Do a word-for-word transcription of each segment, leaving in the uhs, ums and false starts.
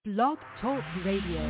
Blog Talk Radio.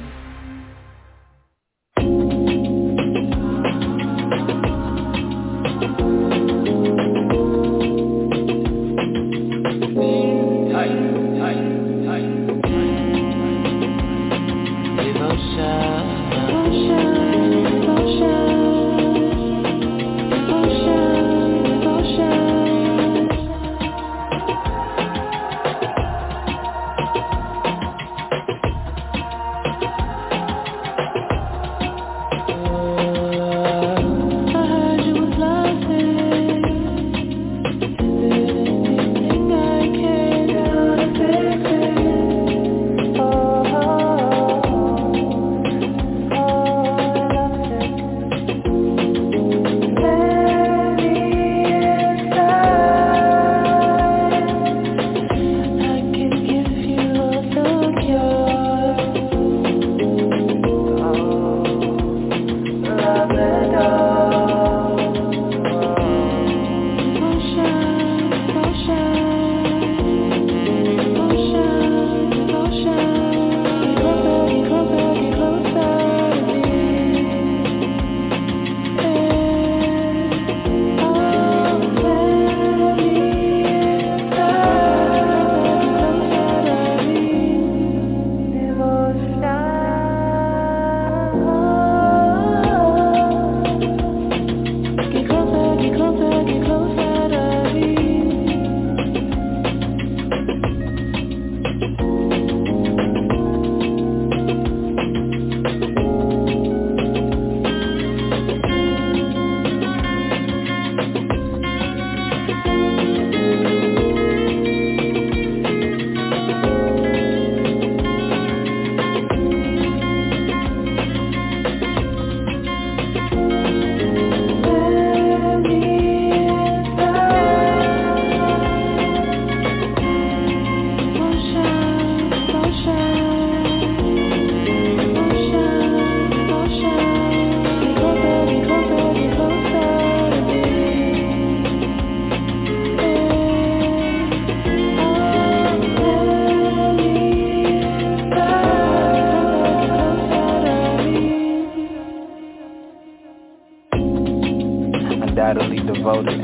Undoubtedly devoted,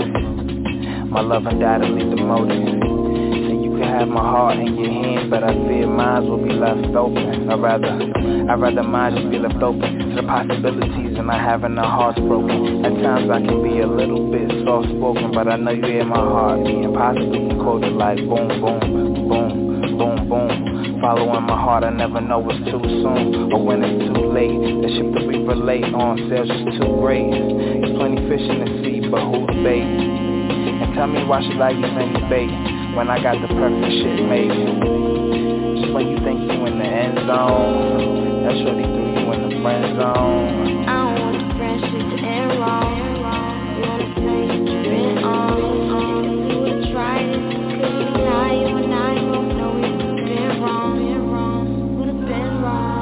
my love undoubtedly demoted. And you can have my heart in your hands, but I fear mine will be left open. I'd rather, I'd rather mine just be left open to the possibilities and not having our hearts broken. At times I can be a little bit soft-spoken, but I know you hear my heart being possibly can quote it like boom, boom, boom, boom, boom. Following my heart, I never know it's too soon or when it's too late. The ship that we relate on sales is too great. There's plenty fish in the sea, but who's bait? And tell me why should I use any bait when I got the perfect shit made? Just when you think you in the end zone, that shorty threw you in the friend zone. I don't want the friendship to end wrong. You wanna say that you've been on. If we would've tried it, couldn't deny you and I both know we've been wrong. Would've been wrong.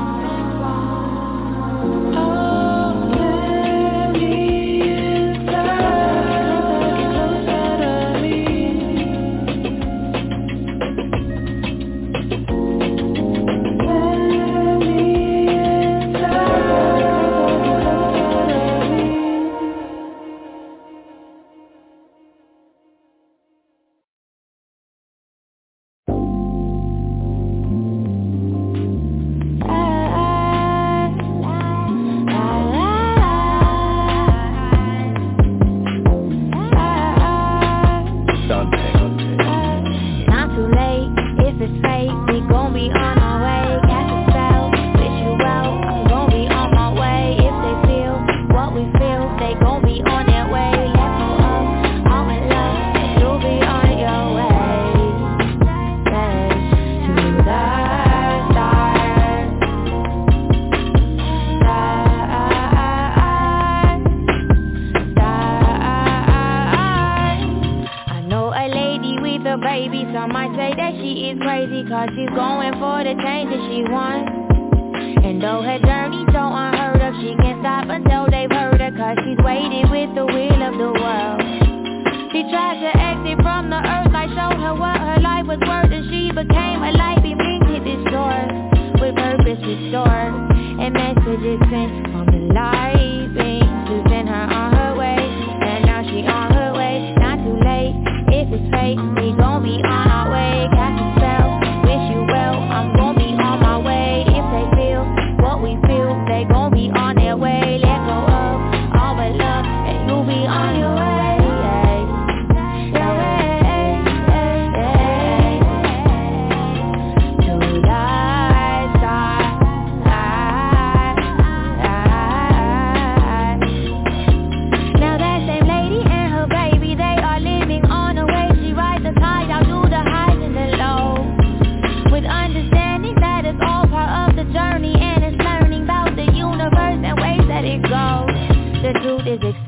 She tried to exit from the earth, I showed her what her life was worth, and she became a light being to destroy. With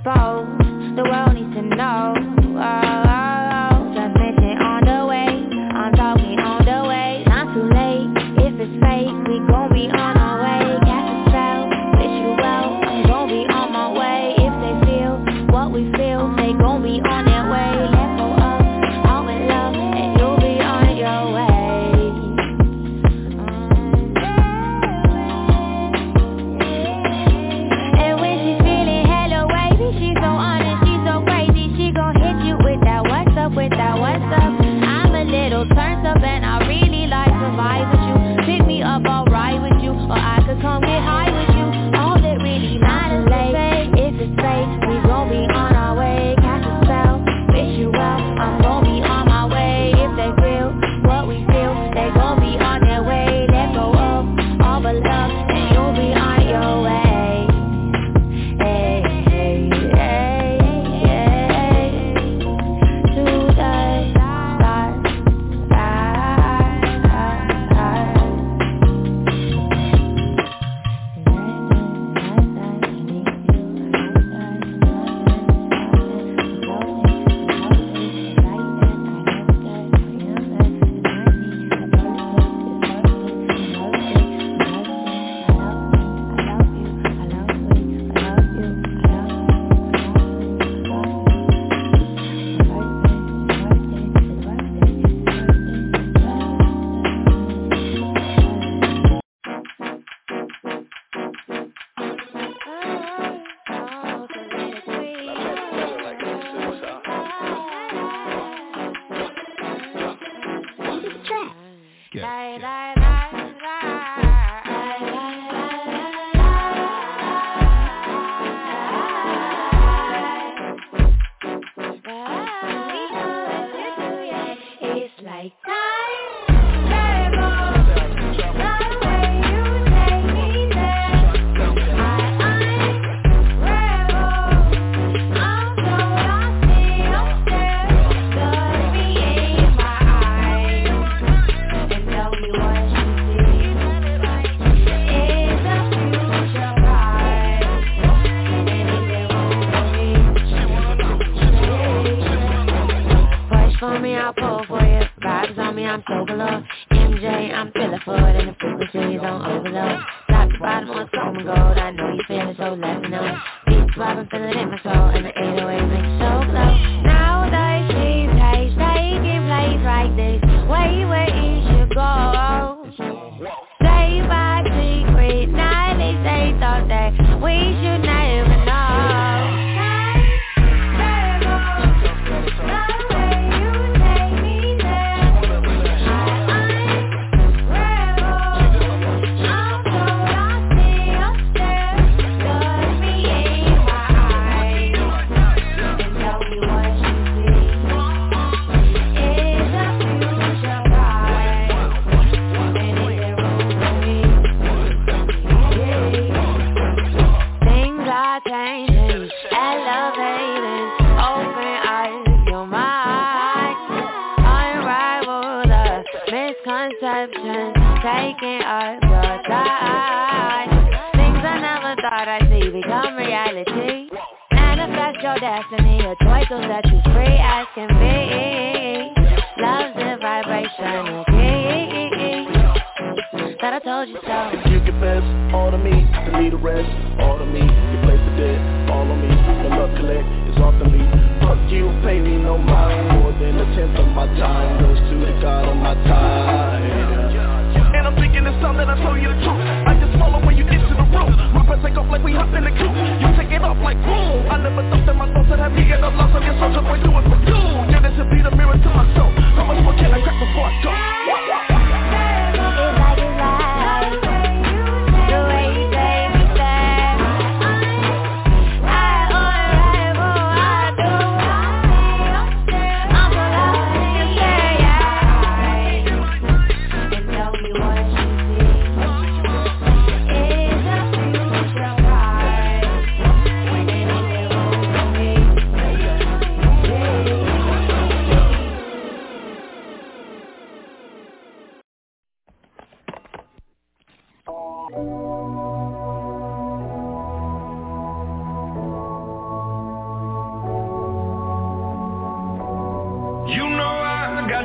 exposed. The world needs to know. Oh, oh, oh. Just mention on the way. I'm talking on the way. Not too late. If it's fake, we gon' be on our way. Catch a spell, wish you well. I'm gon' be on my way. If they feel what we feel, they gon' be on their way. Let's go up, all in love, and you'll be on your way. And when she's feeling hella wavy, she's so honest, she's so crazy. She gon' hit you with that what's up, with that what's up. I'm a little turned up and I really like to vibe with you. Pick me up, I'll ride with you, or I could come get high with you. All that really matters is if it's fake, we gon' be on our way. Catch a spell, wish you well, I'm gon' be on my way. If they feel what we feel, they gon' be on their way. Let go of all but love, and you'll be on your way. Hey, hey, hey, hey. To the stars.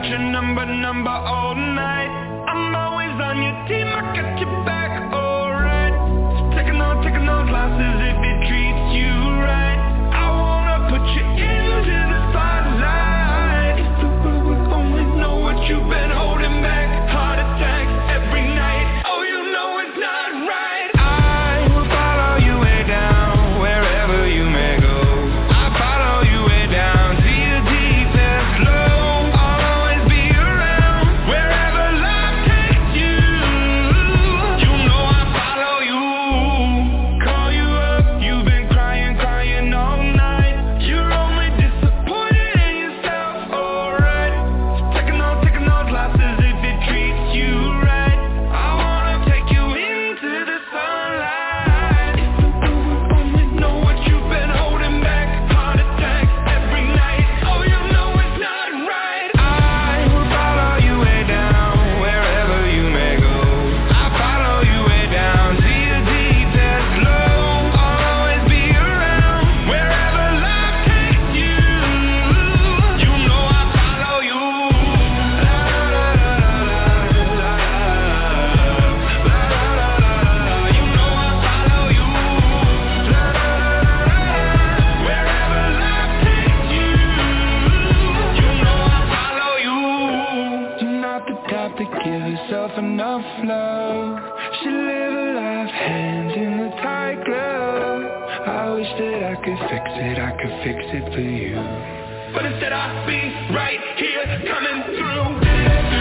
your number, number all night. I'm always on your team, I got your back, alright. So taking on, taking those losses if it treats you right. I wanna put you into the spotlight. If the world would only know what you've been holding back. Heart attacks every night. Oh, you know it's not right. I will follow you way down, wherever you may go. I follow you way down to your deepest low. I'll always be around, wherever life takes you. You know I follow you. Call you up, you've been crying, crying all night. You're only disappointed in yourself, alright. So taking on, taking those losses if it treats you right. I wanna take you into the sunlight. If the world would only know what you've been holding back. Heart attacks every night. Oh, you know it's not right. I will follow you way down, wherever you may go. I follow you way down to your deepest low. I'll always be around, wherever life takes you. You know I follow you. La la la la la la. La la la la la. You know I follow you. La la la la la. Wherever life takes you. You know I follow you. You're not the type to give yourself enough love. Should live a life hand in a tight glove. I wish that I could fix it, I could fix it for you. But instead I'd be right here coming through.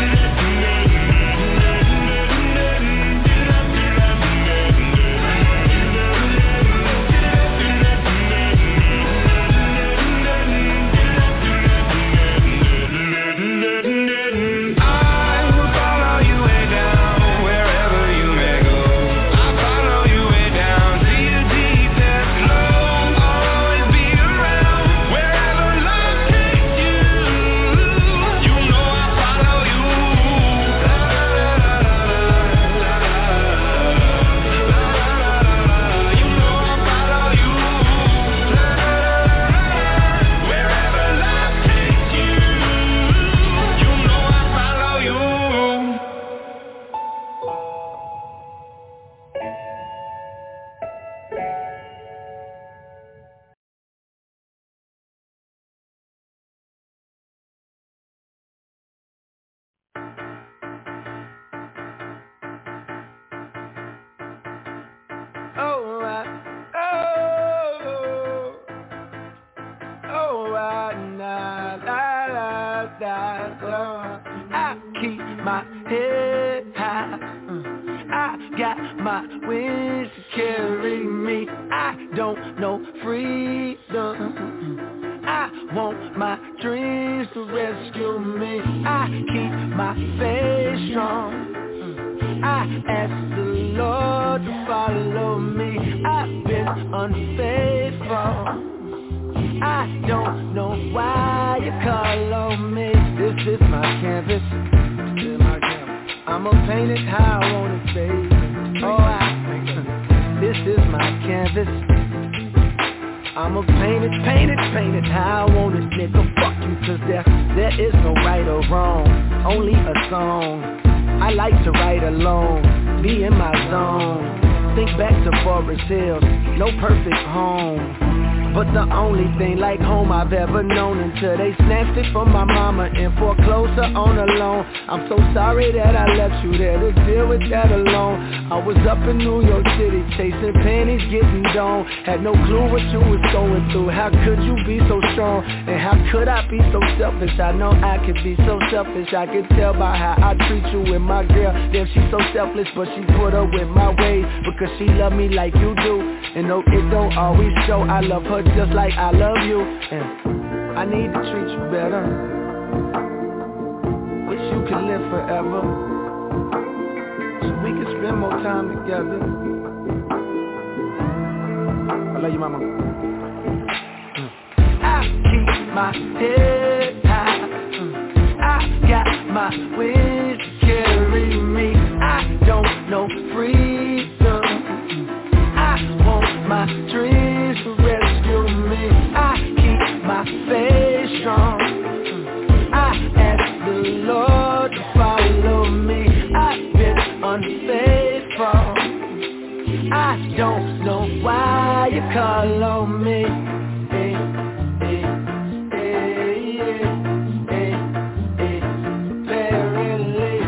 I will follow you way down, wherever you may go. I follow you way down to your deepest low. I'll always be around, wherever life takes you. You know I follow you. La la la la la la. La la la la la. You know I follow you. La la la la. Wherever life takes you. You know I follow you. Oh, I, oh, oh, I, na, la, la, la, la. I keep my head high. Mm. I got my wings to carry me. I don't know freedom. Mm. I want my dreams to rescue me. I keep my faith strong. I ask the Lord to follow me. I've been unfaithful. I don't know why you call on me. This is my canvas. This is my canvas. I'ma paint it how I want it, baby. Oh, I. This is my canvas. I'ma paint it, paint it, paint it how I want it, nigga. Fuck you, cause there, there is no right or wrong. Only a song. I like to write alone, be in my zone. Think back to Forest Hills, no perfect home. But the only thing like home I've ever known, until they snatched it from my mama and foreclosed her on a loan. I'm so sorry that I left you there to deal with that alone. I was up in New York City chasing panties, getting down. Had no clue what you was going through. How could you be so strong? And how could I be so selfish? I know I could be so selfish. I could tell by how I treat you with my girl. Damn, she's so selfless, but she put her with my ways, because she love me like you do. And no, it don't always show. I love her just like I love you, and I need to treat you better. Wish you could live forever, so we can spend more time together. I love you, mama. mm. I keep my head high. mm. I got my wings to carry me. I don't know freedom. mm. I want my dreams to rescue me. I keep my faith strong. I ask the wrong. I don't know why you call on me. Hey, hey, hey, yeah, hey, hey. Apparently,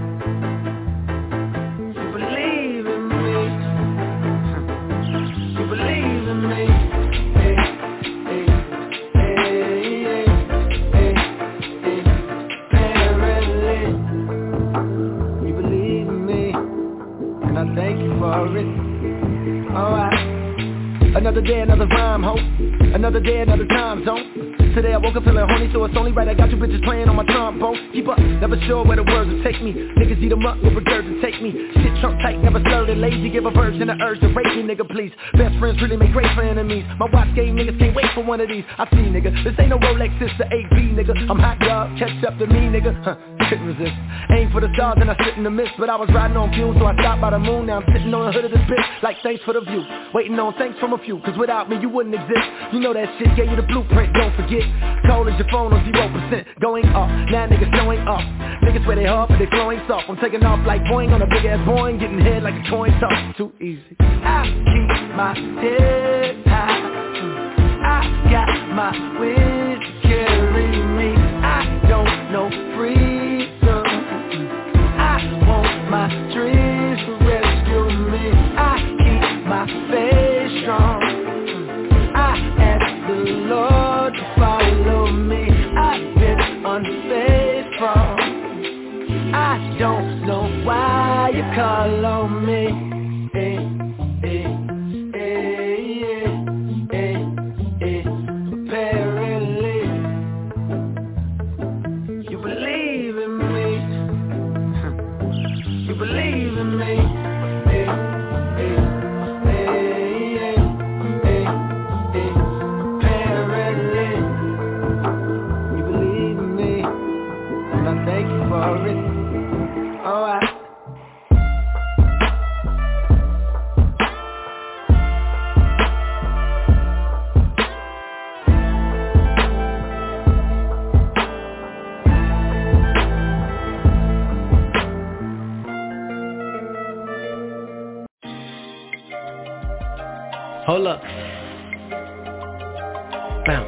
you believe in me. You believe in me. Hey, hey, hey, yeah, hey, hey. Apparently, you believe in me, and I thank you for it. Alright, another day, another rhyme, ho. Another day, another time zone. Today I woke up feeling horny, so it's only right I got you bitches playing on my trombone. Keep up, never sure where the words will take me. Niggas eat them up, will regurgitate me. Shit trump tight, never slurred and lazy. Give a virgin an urge to rape me, nigga, please. Best friends really make great for enemies. My watch game niggas can't wait for one of these. I see, nigga, this ain't no Rolex, it's the A B, nigga. I'm hot, dog, catch up to me, nigga. Huh, couldn't resist. Aim for the stars and I sit in the mist. But I was riding on fumes, so I stopped by the moon. Now I'm sitting on the hood of this bitch, like thanks for the view. Waiting on thanks from a few, cause without me you wouldn't exist. You know that shit, gave you the blueprint, don't forget. Cold as your phone on zero percent, going up. Now niggas blowing up. Niggas swear they hard, but they flowing soft. I'm taking off like Boeing on a big ass Boeing, getting head like a coin toss. Too easy. I keep my head high. I got my wind to carry me. I don't know freedom. I want my dreams to rescue me. I keep my faith strong. I ask the Lord to follow me. I've been unfaithful. I don't know why you call on me. Hey, hey, hey, yeah, hey, hey. Apparently, you believe in me. You believe in me. Hey, hey, hey, yeah, hey, hey. Apparently, you believe in me, and I thank you for it. Alright. Hold up. Bounce.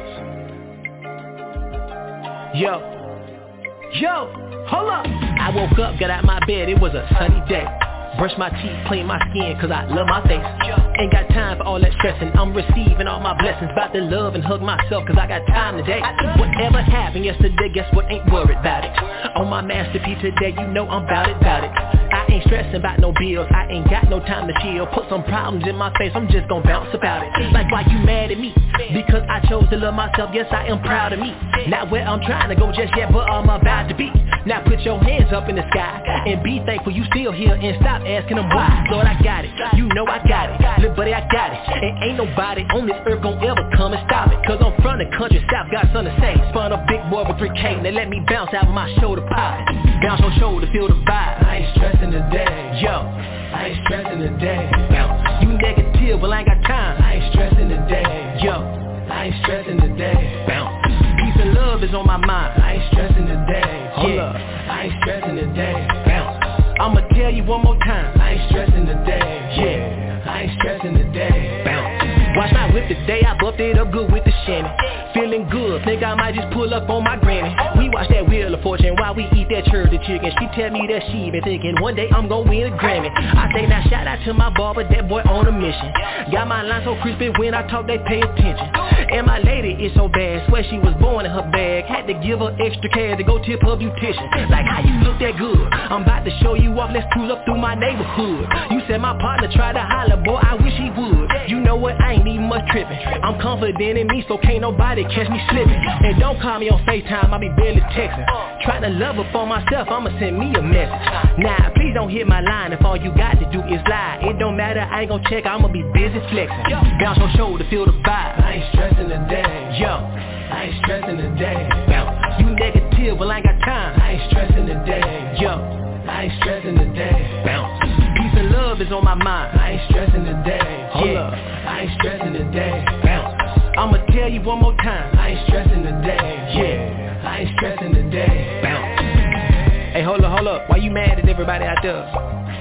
Yo. Yo. Hold up. I woke up, got out my bed, it was a sunny day. Brush my teeth, clean my skin, cause I love my face. Ain't got time for all that stressing, I'm receiving all my blessings. About to love and hug myself, cause I got time today. Whatever happened yesterday, guess what, ain't worried about it. On my masterpiece today, you know I'm bout it, bout it. I ain't stressing about no bills, I ain't got no time to chill. Put some problems in my face, I'm just gon' bounce about it. Like why you mad at me? Because I chose to love myself, yes I am proud of me. Not where I'm trying to go just yet, but I'm about to be. Now put your hands up in the sky and be thankful you still here and stop asking them why. Lord, I got it, you know I got it. Little buddy, I got it. And ain't nobody on this earth gon' ever come and stop it. Cause I'm from the country, South, got something to say. Spun a big boy with three K, they let me bounce out my shoulder poppin'. Bounce on shoulder, feel the vibe. I ain't stressing today, yo. I ain't stressing today, bounce. You negative, well I ain't got time. I ain't stressing today, yo. I ain't stressing today, bounce. Peace and love is on my mind. I ain't stressing today, hold up. I ain't stressing today, bounce. I'ma tell you one more time. I ain't stressing today, yeah. I ain't stressing today, bounce. Watch my whip today, I buffed it up good with the Shannon. Feeling good, think I might just pull up on my granny. We watch that Wheel of Fortune while we eat that church chicken. She tell me that she been thinking one day I'm gon' win a Grammy. I say now shout out to my barber, that boy on a mission. Got my line so crispy when I talk they pay attention. And my lady is so bad, swear she was born in her bag. Had to give her extra cash to go tip her beautician. Like how you look that good, I'm about to show you off, let's cruise up through my neighborhood. You said my partner tried to holler, boy I wish he would. You know what, I ain't even much tripping. I'm confident in me, so can't nobody catch me slipping. And don't call me on FaceTime, I be barely texting. Trying to love her for myself, I'ma send me a message. Nah, please don't hit my line if all you got to do is lie. It don't matter, I ain't gon' check, I'ma be busy flexing. Bounce on shoulder, feel the vibe. I ain't stressing today, yo. I ain't stressing today, bounce. You negative, well I ain't got time. I ain't stressing today, yo. I ain't stressing today, bounce. Peace and love is on my mind. I ain't stressing today, yeah. I ain't stressing today, bounce. I'ma tell you one more time. I ain't stressing today, yeah. I ain't stressing today, bounce. Hey, hold up, hold up. Why you mad at everybody out there?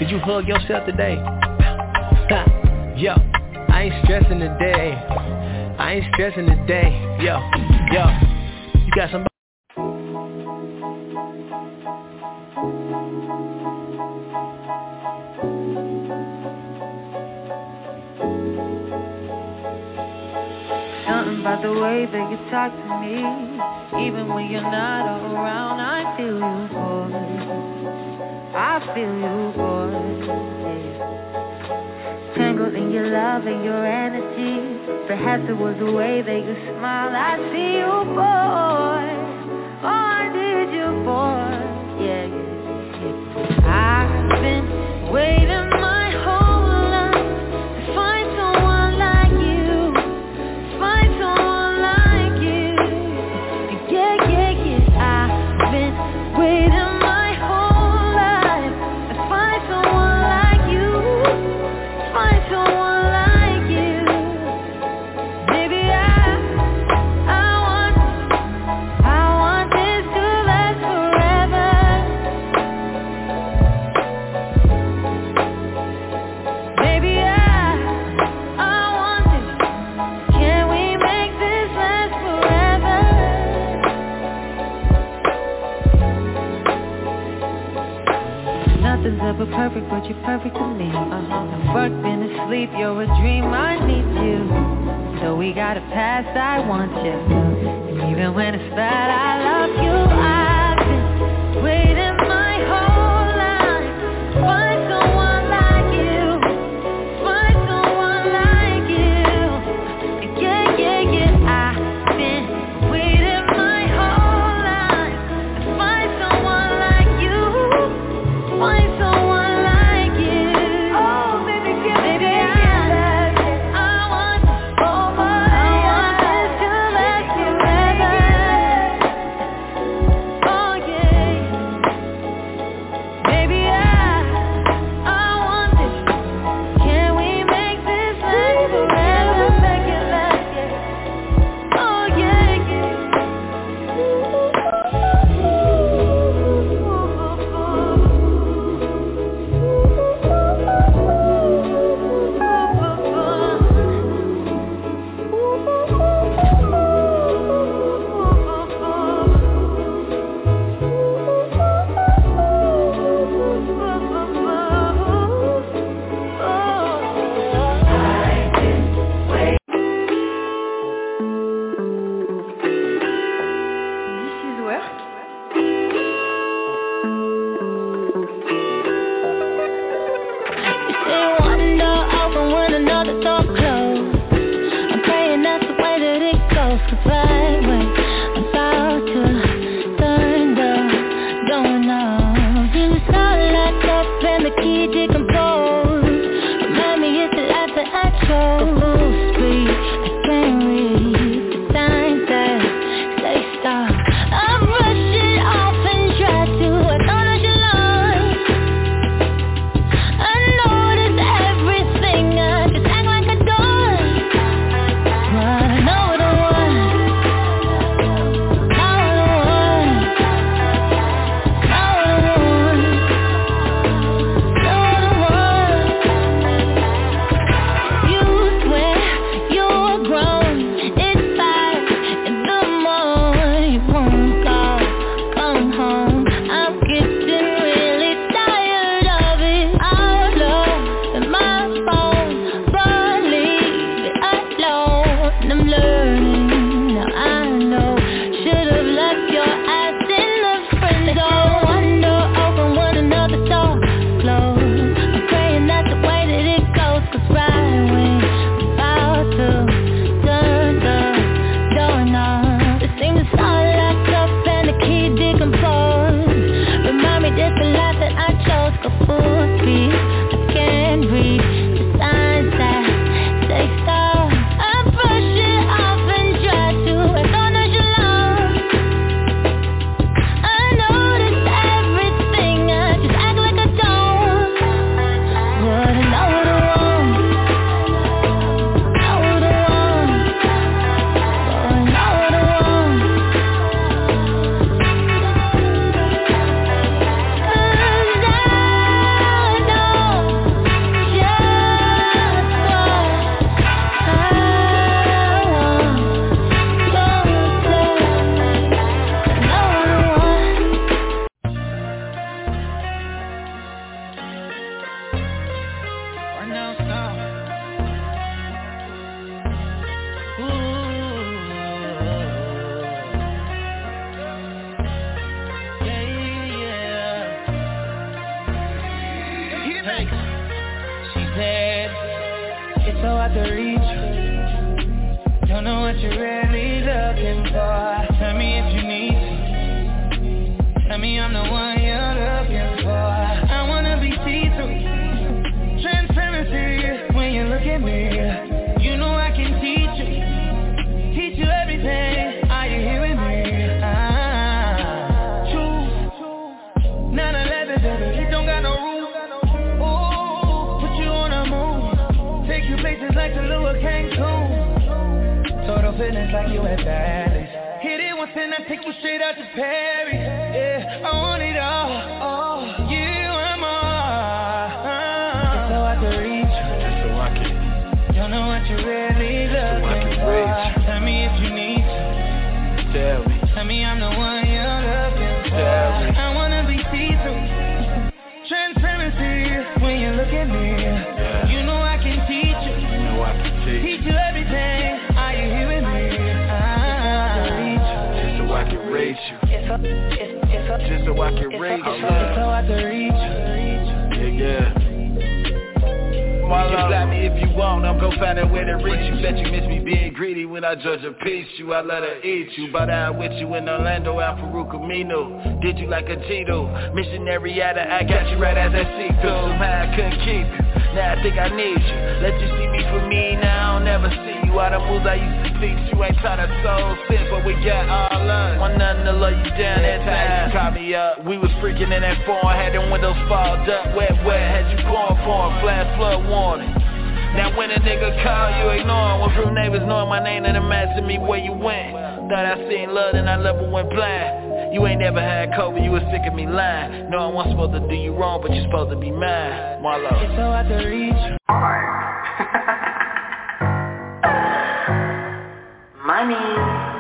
Did you hug yourself today? Yo, I ain't stressing today. I ain't stressing today. Yo, yo, you got somebody? Something about the way that you talk to me. Even when you're not around, I feel you, boy. I feel you, boy. Tangled in your love and your energy. Perhaps it was the way that you smile. I see you, boy. Oh, I need you, boy. Yeah, yeah, yeah. I've been waiting my whole life to find someone like you. Find someone like you. Yeah, yeah, yeah. I've been waiting my whole life to find someone like you. Find someone like you. Maybe I, I want, I want this to last forever. Maybe I, I want this. Can we make this last forever? Nothing's ever perfect, but you're perfect to me. Uh-huh. I've worked, been asleep, you're a dream, I need you. So we got a past, I want you. And even when it's bad, I love you. I've been waiting my whole life to find someone like you. Find someone like you. Yeah, yeah, yeah. I've been waiting my whole life to find someone like you. Find someone like you. Oh, baby, give me that. I want oh my, I want this to last forever. Oh yeah, baby, I, I want this. Can we make this last forever? Make it last, yeah. Oh yeah, this is where. You say one door open when another door closed. I'm praying that's the way that it goes. 'Cause right when I'm about to turn the doorknob, you start locked up and the key decomposed. Remind me it's the life that I chose. The full speed, I can't read the signs that say stop. I brush it off and try to acknowledge your line. I notice everything, I just act like I don't. But I know the one, know the one, know the one, know the one. You swear you're grown, it's five in the morning, you won't go, come home. I'm getting really tired of it. Out loud in my phone, but leave it alone. I'm learning, now I know. Should've left your ass in the friend zone. One door open when another door closed. I'm praying that's the way that it goes. 'Cause right when I'm about to turn the doorknob, it seems it's all locked up and the key decomposed. Remind me this the life that I chose. Go full speed, I can't read the signs that say stop. I brush it off and try to acknowledge your love. I notice everything, I just act like I don't. But I know the one, know the one, but I know the one. 'Cause I know so hard to reach. Don't know what you're really looking for. Tell me if you need to. Tell me I'm the one you're looking for. I wanna be see-through. Transparency when you look at me. You know I can teach you. Teach you everything. Are you here with me? Ah, true. nine eleven, baby, it don't got no rules. Ooh, put you on a move. Take you places like Tulum, Cancun. Total fitness like you at Dallas. Hit it once and I take you straight out to Paris. Yeah, I want it all. Oh, you and more. It's so hard to reach. Just so I can. Don't know what you really looking so for. Tell me if you need to. Tell me. Tell me I'm the one you're looking for. Tell me. I wanna be see-through. Transparency when you look at me. Yeah. You know I can teach you. You know I can teach. Teach you everything. Are you here with me? Just so I can raise you. Just so I can raise you. It's so hard to reach. Yeah, yeah. You can slap me if you want, I'm gon' find a way to reach you. Bet you miss me being greedy when I judge a piece you. I let her eat you, but I'm with you in Orlando, out for Camino. Did you like a Tito? Missionary at a, I got you right as I see through. Somehow I couldn't keep you, now I think I need you. Let you see me for me, now I'll never see you. All the moves I used to teach you, ain't trying to soul sit, but we got all us. One nothing to love you down that time. You caught me up, we was freaking in that phone. Had them windows fogged up, wet, wet. Had you pouring, pouring, flash flood warning. Now when a nigga call, you ignore him. Went from neighbors knowing my name and them asking me where you went. Thought I seen love and I level went blind. You ain't never had COVID, you was sick of me lying. No, I wasn't supposed to do you wrong, but you're supposed to be mine. Marlo. It's so hard to reach. Money.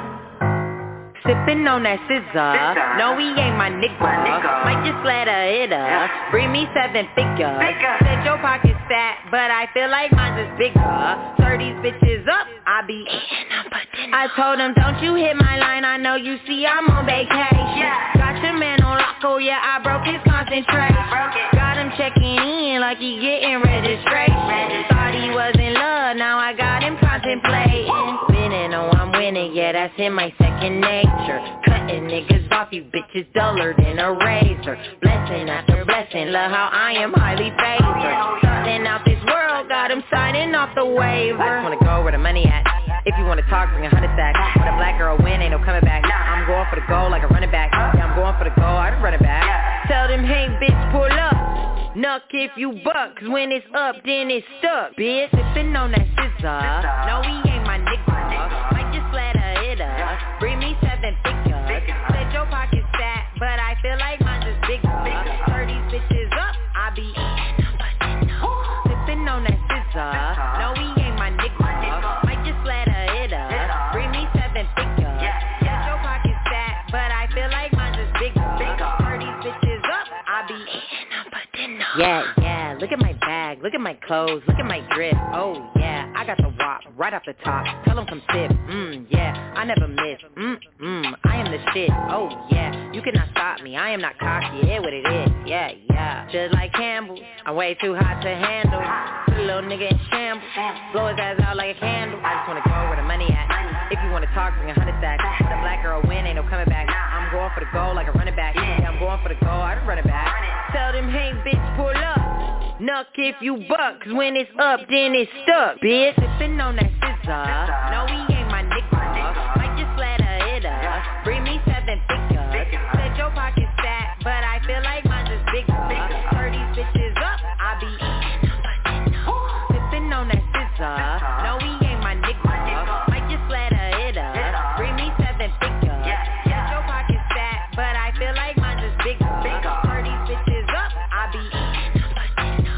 Sippin' on that scissor. No, he ain't my nigga. my nigga. Might just let her hit her. Yeah. Bring me seven figures. Bigger. Said your pocket's fat, but I feel like mine's is bigger. Serve these bitches up, I be eating them for dinner. I told him, don't you hit my line, I know you see I'm on vacation. Yeah. Got your man on lock, oh yeah, I broke his concentration. Broke it. Got him checking in like he getting registration. Registration. Thought he was in love, now I got him contemplating. Winning, oh I'm winning, yeah, that's in my second nature. Cutting niggas off, you bitches duller than a razor. Blessing after blessing, love how I am highly favored. Starting out this world, got him signing off the waiver. I just wanna go where the money at. If you wanna talk, bring a hundred stacks. When a black girl win, ain't no coming back. I'm going for the goal like a running back. Yeah, I'm going for the goal, I just run it back. Tell them, hey bitch, pull up. Nuck if you buck, cause when it's up, then it's stuck. Bitch, sippin' on that scissor. No, he ain't my nigga. Might just let her hit her. Bring me seven figures. Said your pocket's fat, but I feel like mine's is bigger. Turn these bitches up, I be eating them for dinner. Sippin' on that scissor. No, he ain't my nigga. Might just let her hit her. Bring me seven figures. Said your pocket's fat, but I feel like mine's is bigger. Turn these bitches up, I be eating them for dinner. Yeah, yeah, look at my bag, look at my clothes, look at my drip. Oh yeah, I got the wop right off the top. Tell them come sip, mmm, yeah, I never miss. Mmm, mmm, I am the shit. Oh yeah, you cannot stop me, I am not cocky, yeah, what it is. Yeah, yeah, just like Campbell, I'm way too hot to handle. Put a little nigga in shambles, blow his ass out like a candle. I just wanna go where the money at. If you wanna talk, bring a hundred stacks. When a black girl win, ain't no coming back. I'm going for the goal like a running back. Yeah, I'm going for the goal, I just run it back. Tell them, hey bitch, pull up. Nuck if you buck, cause when it's up, then it's stuck. Bitch, sippin' on that scissor. No, he ain't my nigga. Might just let her hit her. Bring me seven figures. Said your pocket's fat, but I feel like mine's is bigger. Turn these bitches up, I be eating them for dinner. Sippin' on that scissor. No, he ain't my nigga. Might just let her hit her. Bring me seven figures. Said your pocket's fat, but I feel like mine's is bigger. Turn these bitches up, I be eating them for dinner.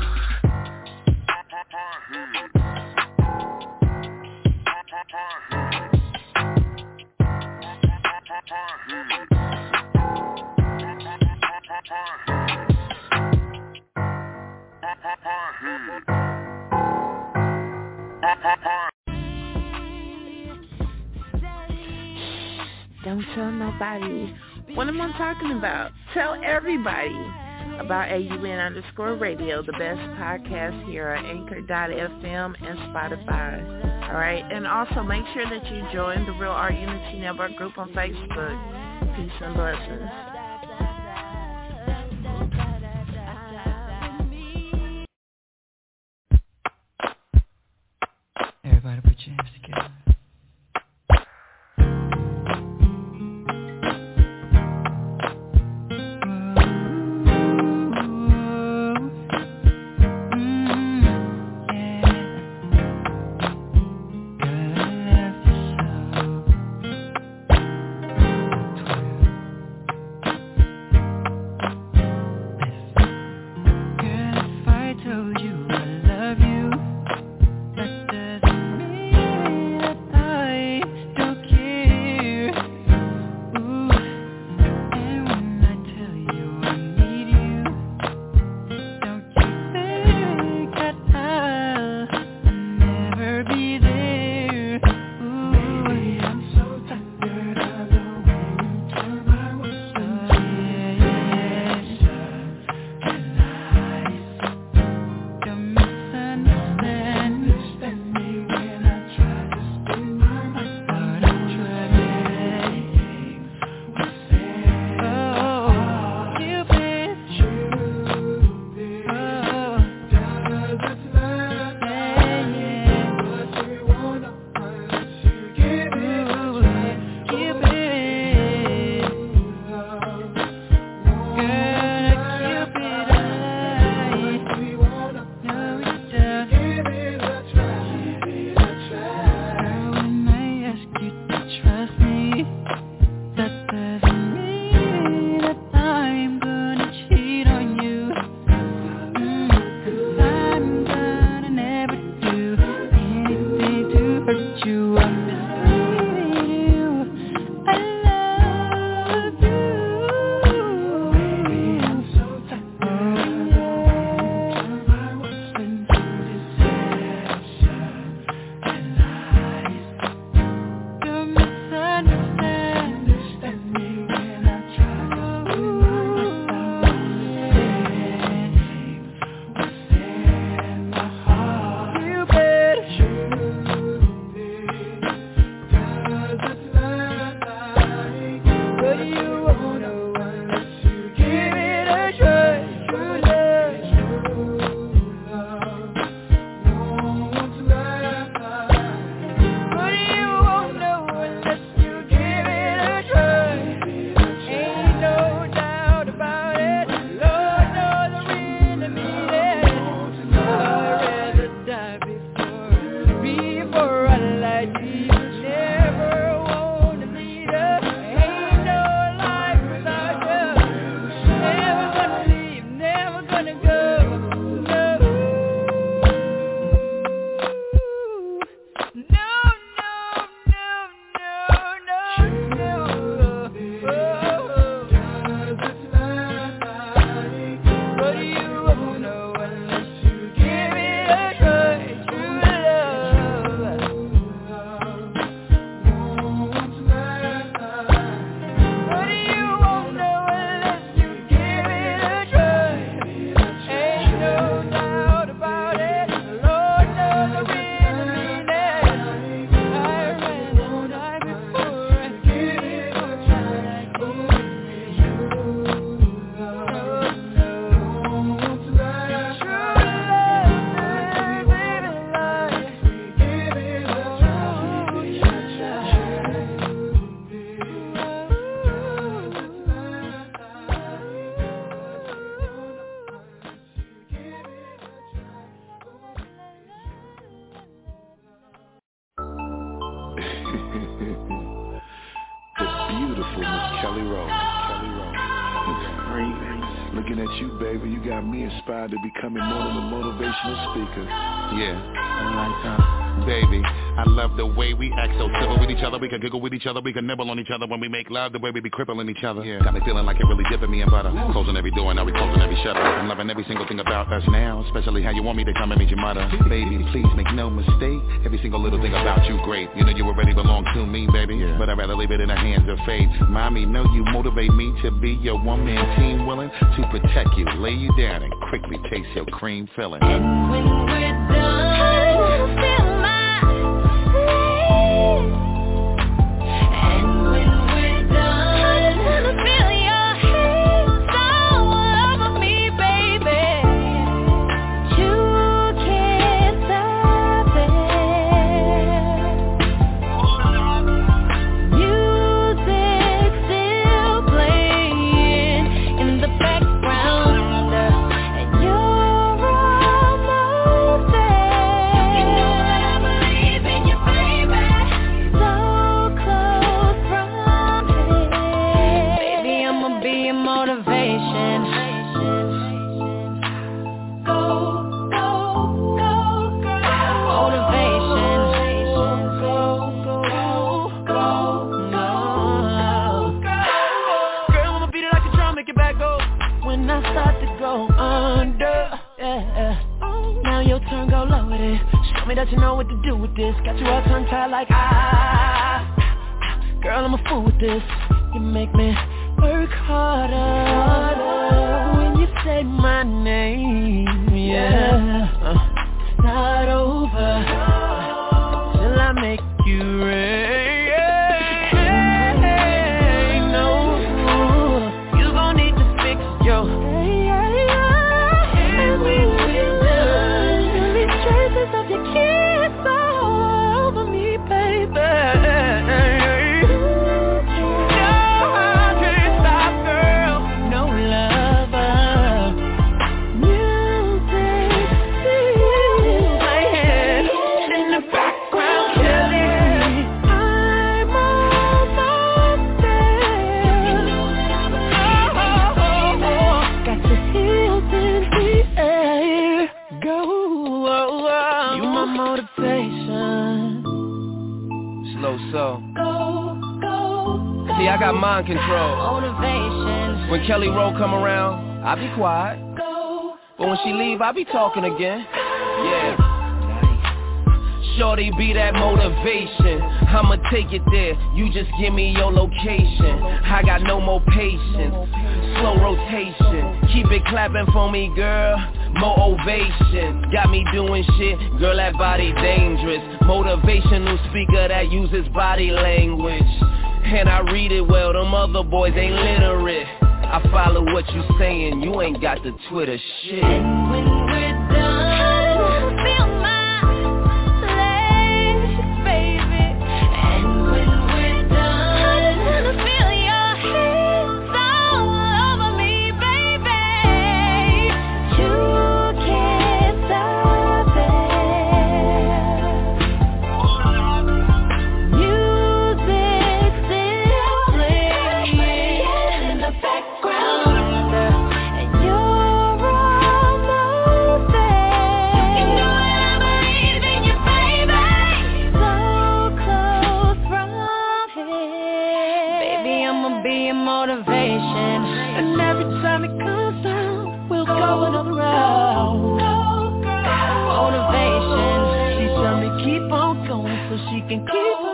Don't tell nobody. What am I talking about? Tell everybody. about A U N underscore radio, the best podcast here at Anchor dot F M and Spotify. All right, and also make sure that you join the Real Art Unity Network group on Facebook. Peace and blessings. Everybody put your hands together. Looking at you, baby, you got me inspired to becoming more than a motivational speaker. Yeah, I like that. Baby, I love the way we act so civil with each other. We can giggle with each other, we can nibble on each other when we make love. The way we be crippling each other. Yeah. Got me feeling like it really dipping me in butter. Closing every door and now we closing every shutter. I'm loving every single thing about us now, especially how you want me to come and meet your mother. Baby, please make no mistake. Every single little thing about you great. You know you already belong to me, baby. Yeah. But I'd rather leave it in the hands of fate. Mommy, know you motivate me to be your one-man team, willing to protect you, lay you down, and quickly taste your cream filling. And when we're done, feel my sleep. And when we're done, feel your hands all over me, baby. You can't stop it. Music still playing in the background, and you're almost there. You know that I believe in you, baby. So close from here. Baby, I'ma be a motivation. Go, go, go, go. Motivation. Go, go, go, go, no. Girl, I'ma beat it like a drum, make it back go. When I start to go under, yeah. Now your turn, go low with it. Show me that you know what to do with this. Got you all tongue tied like ah. Girl, I'm a fool with this. You make me work harder when you say my name, yeah. Uh, start over till I make you rain. No, you gon' need to fix your. And when we're done, these traces of your kiss all over me, baby. So, see, I got mind control. Motivation. When Kelly Rowe come around, I be quiet. But when she leave, I be talking again. Yeah. Shorty be that motivation. I'ma take it there. You just give me your location. I got no more patience. Slow rotation. Keep it clapping for me, girl. More ovation. Got me doing shit. Girl, that body dangerous. Motivational speaker that uses body language. And I read it well. Them other boys ain't literate. I follow what you saying. You ain't got the Twitter shit. And when we're done, feel my legs, baby. And when we're done, feel your hands all over me, baby. You can't stop it. Music still playing in the background, and you're almost there. You know that I believe in you, baby. So close from here. Baby, I'ma be a motivation. And every time it comes out, we'll go another round. Motivation. She tell me keep on going so she can keep on